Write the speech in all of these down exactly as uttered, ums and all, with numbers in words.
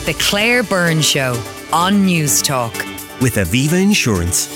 The Claire Byrne Show on News Talk. With Aviva Insurance.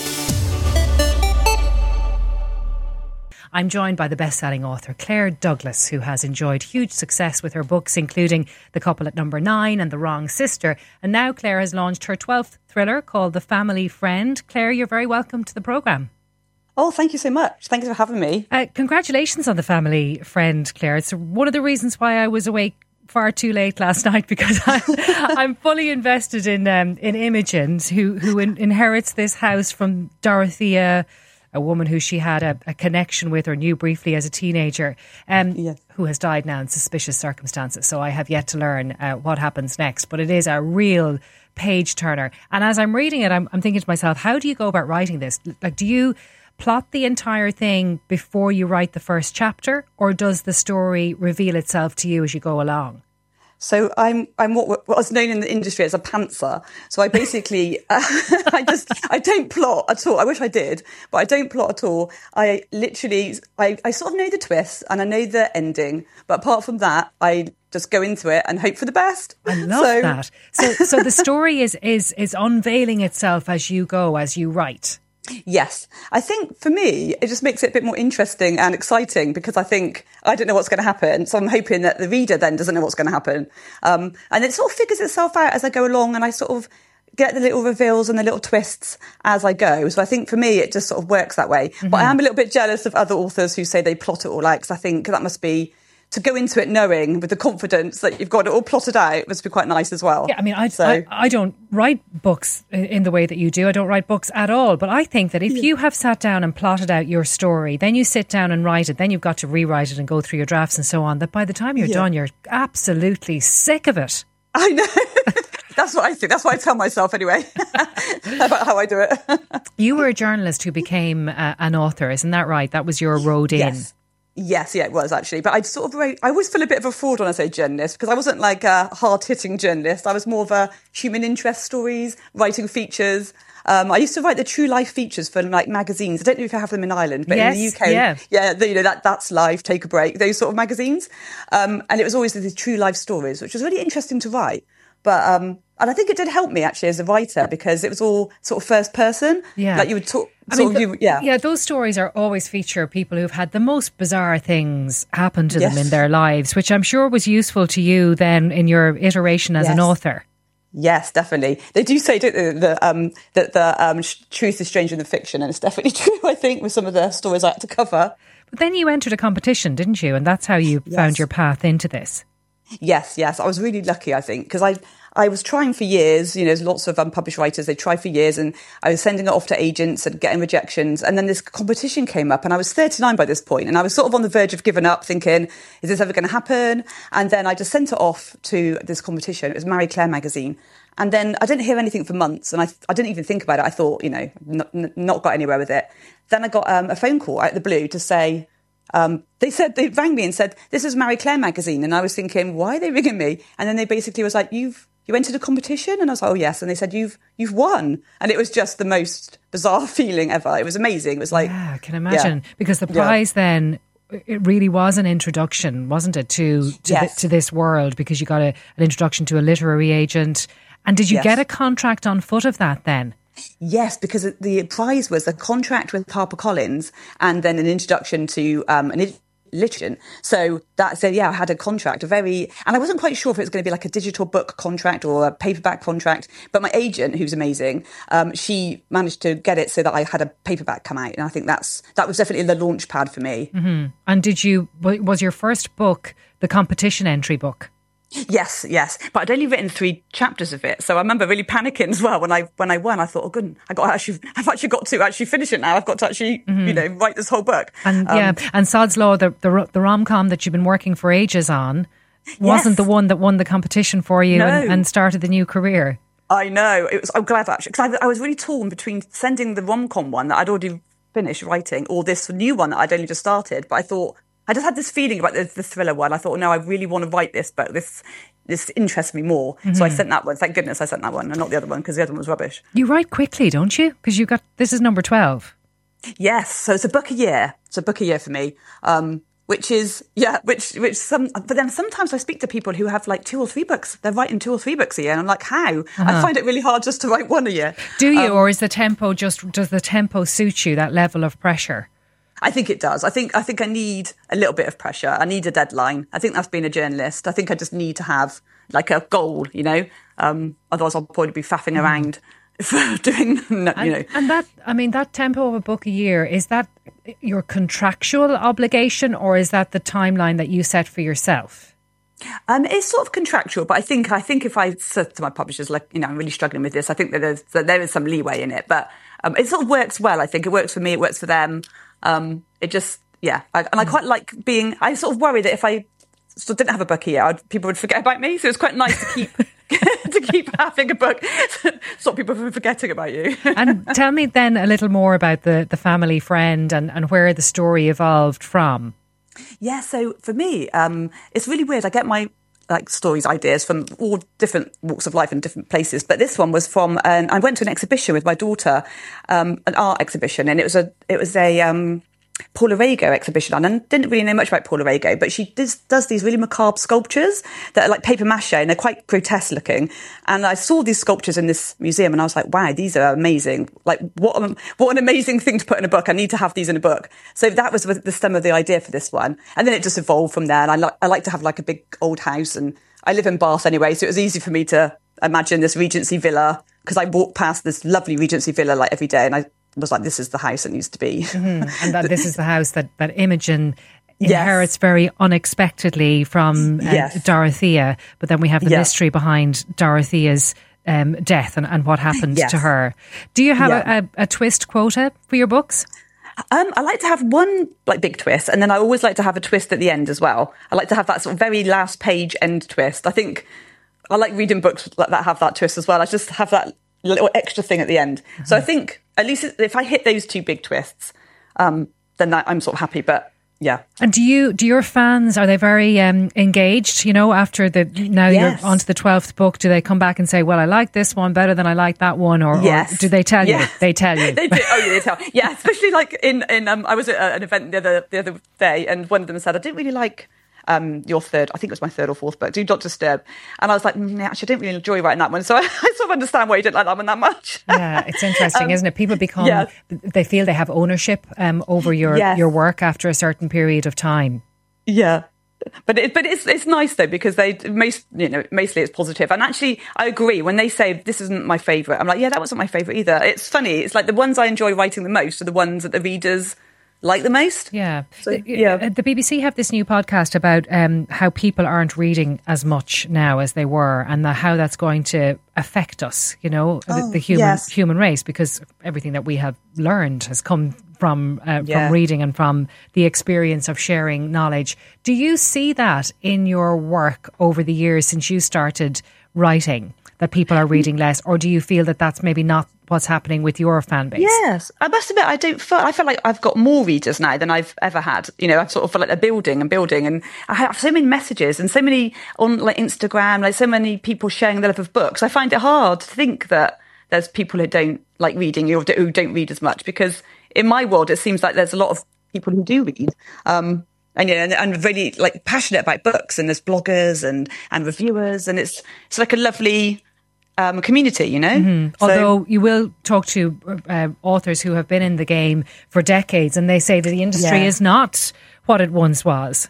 I'm joined by the best-selling author Claire Douglas, who has enjoyed huge success with her books, including The Couple at Number Nine and The Wrong Sister. And now Claire has launched her twelfth thriller called The Family Friend. Claire, you're very welcome to the programme. Oh, thank you so much. Thank you for having me. Uh, congratulations on The Family Friend, Claire. It's one of the reasons why I was awake far too late last night, because I'm, I'm fully invested in um, in Imogen, who, who in, inherits this house from Dorothea, a woman who she had a, a connection with or knew briefly as a teenager, um, yes. who has died now in suspicious circumstances. So I have yet to learn uh, what happens next. But it is a real page turner. And as I'm reading it, I'm, I'm thinking to myself, how do you go about writing this? Like, do you plot the entire thing before you write the first chapter, or does the story reveal itself to you as you go along? So I'm I'm what, what was known in the industry as a pantser. So I basically uh, I just I don't plot at all. I wish I did, but I don't plot at all. I literally I, I sort of know the twists and I know the ending, but apart from that, I just go into it and hope for the best. I love so, that. So so the story is is is unveiling itself as you go, as you write. Yes. I think for me, it just makes it a bit more interesting and exciting, because I think I don't know what's going to happen. So I'm hoping that the reader then doesn't know what's going to happen. Um, and it sort of figures itself out as I go along, and I sort of get the little reveals and the little twists as I go. So I think for me, it just sort of works that way. Mm-hmm. But I am a little bit jealous of other authors who say they plot it all out, because I think that must be, to go into it knowing with the confidence that you've got it all plotted out, must be quite nice as well. Yeah, I mean, I, so. I, I don't write books in the way that you do. I don't write books at all. But I think that if you have sat down and plotted out your story, then you sit down and write it, then you've got to rewrite it and go through your drafts and so on, that by the time you're yeah. done, you're absolutely sick of it. I know. That's what I think. That's what I tell myself anyway, about how I do it. You were a journalist who became uh, an author, isn't that right? That was your road in. Yes. Yes, yeah, it was actually. But I sort of, I always feel a bit of a fraud when I say journalist, because I wasn't like a hard-hitting journalist. I was more of a human interest stories, writing features. Um, I used to write the true life features for like magazines. I don't know if you have them in Ireland, but yes, in the U K, yeah, yeah the, you know, that that's Life, Take a Break, those sort of magazines. Um, and it was always these true life stories, which was really interesting to write. But um, and I think it did help me actually as a writer, because it was all sort of first person. Yeah, like you would talk. I mean, of, the, you, yeah, yeah. Those stories are always feature people who've had the most bizarre things happen to yes. them in their lives, which I'm sure was useful to you then in your iteration as yes. an author. Yes, definitely. They do say, don't they, the, um, that the um, truth is stranger than fiction, and it's definitely true, I think, with some of the stories I had to cover. But then you entered a competition, didn't you? And that's how you yes. found your path into this. Yes, yes. I was really lucky, I think, because I I was trying for years. You know, there's lots of unpublished writers, they try for years, and I was sending it off to agents and getting rejections. And then this competition came up, and I was thirty-nine by this point, and I was sort of on the verge of giving up, thinking, is this ever going to happen? And then I just sent it off to this competition. It was Marie Claire magazine. And then I didn't hear anything for months, and I I didn't even think about it. I thought, you know, not, not got anywhere with it. Then I got um, a phone call out of the blue to say, Um, they said, they rang me and said, this is Marie Claire magazine. And I was thinking, why are they ringing me? And then they basically was like, you've, you entered a competition? And I was like, oh yes. And they said, you've, you've won. And it was just the most bizarre feeling ever. It was amazing. It was like, yeah, I can imagine. Yeah. Because the prize yeah. then, it really was an introduction, wasn't it, to, to, yes. the, to this world, because you got a, an introduction to a literary agent. And did you yes. get a contract on foot of that then? Yes, because the prize was a contract with HarperCollins and then an introduction to um, an literature. So that said, yeah, I had a contract, a very, and I wasn't quite sure if it was going to be like a digital book contract or a paperback contract. But my agent, who's amazing, um, she managed to get it so that I had a paperback come out, and I think that's that was definitely the launch pad for me. Mm-hmm. And did you? Was your first book the competition entry book? Yes, yes, but I'd only written three chapters of it, so I remember really panicking as well when I when I won. I thought, oh, good, I got actually, I've actually got to actually finish it now. I've got to actually, mm-hmm. you know, write this whole book. And um, yeah, and Sod's Law, the the, the rom com that you've been working for ages on, wasn't yes. the one that won the competition for you no. and, and started the new career. I know. It was. I'm glad actually, because I, I was really torn between sending the rom com one that I'd already finished writing, or this new one that I'd only just started. But I thought, I just had this feeling about the, the thriller one. I thought, no, I really want to write this book. This. This interests me more. Mm-hmm. So I sent that one. Thank goodness I sent that one and not the other one, because the other one was rubbish. You write quickly, don't you? Because you got, this is number twelve. Yes. So it's a book a year. It's a book a year for me. Um, which is, yeah, which, which some, but then sometimes I speak to people who have like two or three books. They're writing two or three books a year. And I'm like, how? Uh-huh. I find it really hard just to write one a year. Do you, um, or is the tempo just, does the tempo suit you, that level of pressure? I think it does. I think, I think I need a little bit of pressure. I need a deadline. I think that's being a journalist. I think I just need to have like a goal, you know, um, otherwise I'll probably be faffing mm. around for doing, you know. And, and that, I mean, that tempo of a book a year, is that your contractual obligation or is that the timeline that you set for yourself? Um, it's sort of contractual, but I think I think if I said to my publishers, like, you know, I'm really struggling with this, I think that there's that there is some leeway in it. But um, it sort of works well. I think it works for me. It works for them. Um, it just, yeah. I, and I quite like being. I sort of worry that if I sort of didn't have a book here, I'd, people would forget about me. So it's quite nice to keep to keep having a book, stop people from forgetting about you. And tell me then a little more about the the family friend and and where the story evolved from. Yeah, so for me, um, it's really weird. I get my like stories, ideas from all different walks of life and different places. But this one was from, um, I went to an exhibition with my daughter, um, an art exhibition, and it was a, it was a um, Paula Rego exhibition. And I didn't really know much about Paula Rego, but she does, does these really macabre sculptures that are like paper mache, and they're quite grotesque looking. And I saw these sculptures in this museum, and I was like, wow, these are amazing. Like, what, a, what an amazing thing to put in a book. I need to have these in a book. So that was the stem of the idea for this one. And then it just evolved from there. And I like, I like to have like a big old house, and I live in Bath anyway, so it was easy for me to imagine this Regency villa, because I walk past this lovely Regency villa like every day, and I was like, this is the house it needs to be. Mm-hmm. And that this is the house that, that Imogen inherits yes. very unexpectedly from uh, yes. Dorothea. But then we have the yes. mystery behind Dorothea's um, death and, and what happened yes. to her. Do you have yeah. a, a, a twist quota for your books? Um, I like to have one like big twist, and then I always like to have a twist at the end as well. I like to have that sort of very last page end twist. I think I like reading books that have that twist as well. I just have that little extra thing at the end. Mm-hmm. So I think at least if I hit those two big twists, um, then I'm sort of happy. But yeah. And do you, do your fans, are they very um, engaged, you know, after the, now yes. you're onto the twelfth book, do they come back and say, well, I like this one better than I like that one? Or, yes. or do they tell yes. you? They tell you. They do. Oh, yeah, they tell. Yeah, especially like in, in um, I was at an event the other, the other day, and one of them said, I didn't really like um, your third, I think it was my third or fourth book, Do Not Disturb. And I was like, mm, actually, I didn't really enjoy writing that one. So I, I sort of understand why you didn't like that one that much. Yeah, it's interesting, um, isn't it? People become, yeah. they feel they have ownership um, over your, yes. your work after a certain period of time. Yeah. But it, but it's it's nice though, because they most you know mostly it's positive. And actually I agree when they say this isn't my favourite. I'm like, yeah, that wasn't my favourite either. It's funny. It's like the ones I enjoy writing the most are the ones that the readers like the most. Yeah. So, yeah. The B B C have this new podcast about um, how people aren't reading as much now as they were, and the, how that's going to affect us, you know, oh, the, the human yes. human race, because everything that we have learned has come from uh, yeah. from reading and from the experience of sharing knowledge. Do you see that in your work over the years since you started writing, that people are reading less, or do you feel that that's maybe not what's happening with your fan base? Yes, I must admit, I don't feel, I feel like I've got more readers now than I've ever had. You know, I sort of feel like they're building and building, and I have so many messages and so many on like Instagram, like so many people sharing their love of books. I find it hard to think that there's people who don't like reading or who don't read as much, because in my world, it seems like there's a lot of people who do read. Um, And yeah, and, and really like passionate about books, and there's bloggers and, and reviewers, and it's it's like a lovely um, community, you know. Mm-hmm. So, although you will talk to uh, authors who have been in the game for decades, and they say that the industry yeah. is not what it once was.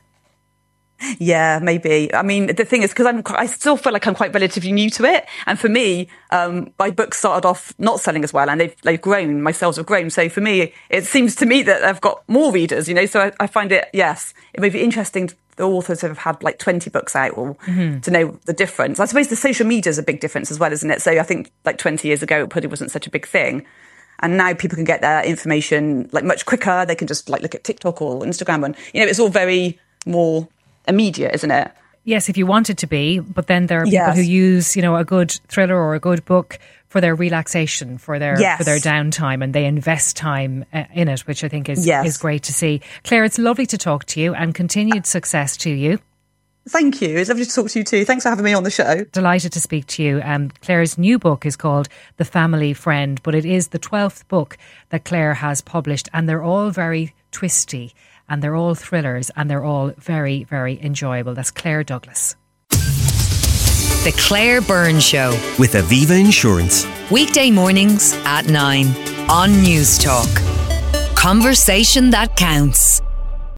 Yeah, maybe. I mean, the thing is, because I'm, I still feel like I'm quite relatively new to it. And for me, um, my books started off not selling as well, and they've, they've grown, my sales have grown. So for me, it seems to me that I've got more readers, you know, so I, I find it, yes, it may be interesting to the authors who have had like twenty books out, or mm-hmm. to know the difference. I suppose the social media is a big difference as well, isn't it? So I think like twenty years ago, it probably wasn't such a big thing. And now people can get their information like much quicker. They can just like look at TikTok or Instagram, and, you know, it's all very more immediate, isn't it? Yes, if you want it to be, but then there are people yes. who use, you know, a good thriller or a good book for their relaxation, for their yes. for their downtime, and they invest time uh, in it, which I think is yes. is great to see. Claire, it's lovely to talk to you, and continued success to you. Thank you. It's lovely to talk to you too. Thanks for having me on the show. Delighted to speak to you. Um, Claire's new book is called The Family Friend, but it is the twelfth book that Claire has published, and they're all very twisty and they're all thrillers and they're all very, very enjoyable. That's Claire Douglas. The Claire Byrne Show. With Aviva Insurance. Weekday mornings at nine on News Talk. Conversation that counts.